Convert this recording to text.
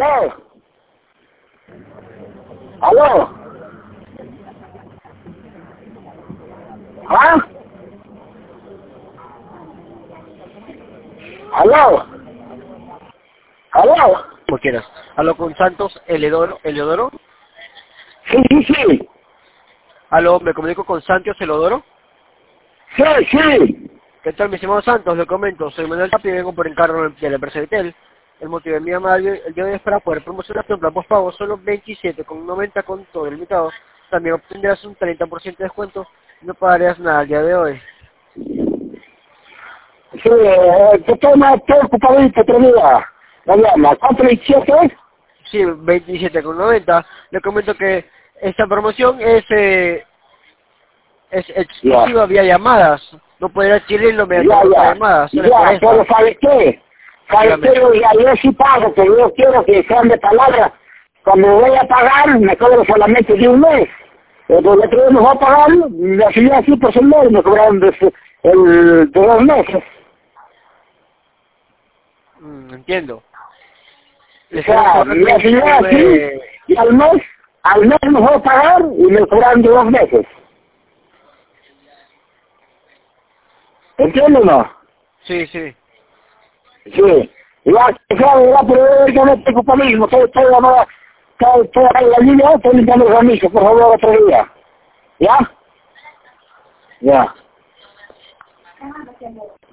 ¿Aló? ¿Aló? ¿Ah? ¿Aló? ¿Aló? Como quieras. Aló con Santos Eleodoro. Sí, sí, sí. Aló, me comunico con Santos Eleodoro. Sí, sí. ¿Qué tal, mi estimado Santos? Le comento, soy Manuel Tapi y vengo por encargo de la empresa Vitel. El motivo de mi llamada el día de hoy es para poder promocionar tu plan postpago solo 27,90 con todo el limitado. También obtendrás un 30% de descuento y no pagarías nada el día de hoy. Sí, ¿qué tema? Estoy ocupadito otro día. Me llama, ¿cuánto le hiciste? Sí, 27,90. Le comento que esta promoción es Ya. exclusiva vía llamadas. No podrás adquirirlo mediante otra Ya, llamada, solo por ya, pero esta. ¿sabe qué? ¿Sabe Dígame. qué? Yo sí pago, pero yo quiero que sean de palabra. Cuando voy a pagar, me cobro solamente de un mes. Pero lo que yo me voy a pagar, me hacía así por un mes, me cobraron de 2 meses. Entiendo. O Le estamos sea, colocando me hacía así, y al mes me voy a pagar, y me cobraron de 2 meses. ¿Entiendes o no? Sí, sí. Sí, ya, ya, pero yo no tengo para mismo, estoy ahí en la línea, estoy limpiando los amigos, por favor, otro día. ¿Ya? Ya.